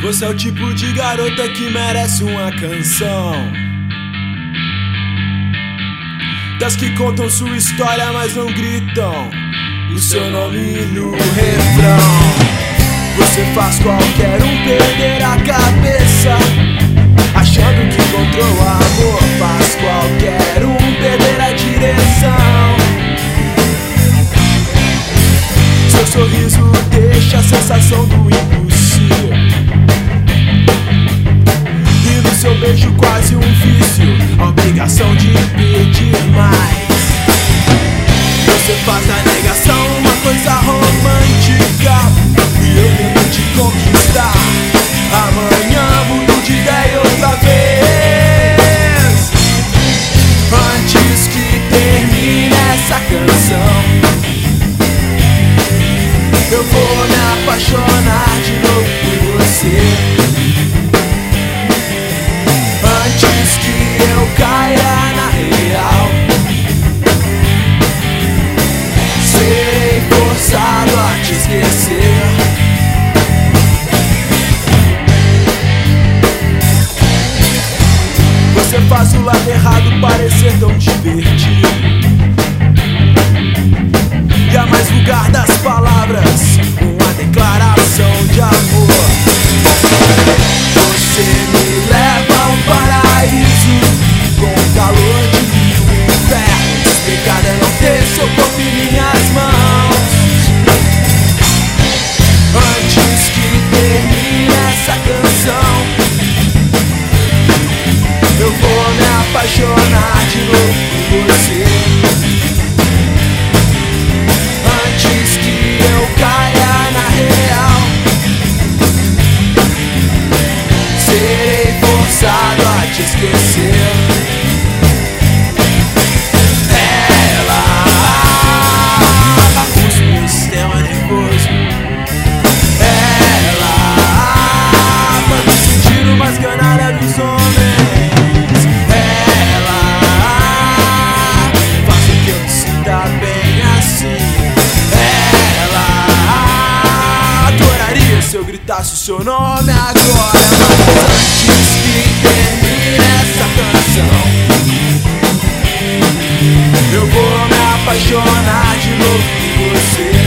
Você é o tipo de garota que merece uma canção, das que contam sua história, mas não gritam o seu nome no refrão. Você faz qualquer um perder a cabeça, achando que encontrou o amor. Faz qualquer um perder a direção. Seu sorriso deixa a sensação do impossível, e no seu beijo quase um vício, a obrigação de pedir mais. Você faz da negação uma coisa romântica, e eu tento te conquistar. Amanhã mudo de ideia outra vez, antes que termine essa canção. Eu vou me apaixonar de novo por você, antes que eu caia na real. Serei forçado a te esquecer. Você faz o lado errado parecer tão divertido, e a mais vulgar das palavras, uma declaração de amor. Você me leva a um paraíso com o calor de um inferno. Pecado é não ter seu corpo em minhas mãos. Antes que termine essa canção, eu vou me apaixonar de novo por você, antes que eu caia na real. Serei forçado a te esquecer. Ela bagunça o meu sistema nervoso. Ela manda sentir uma esganada dos homens. Ela faz com que eu me sinta bem assim. Adoraria se eu gritasse o seu nome agora, mas antes que termine essa canção, eu vou me apaixonar de novo por você.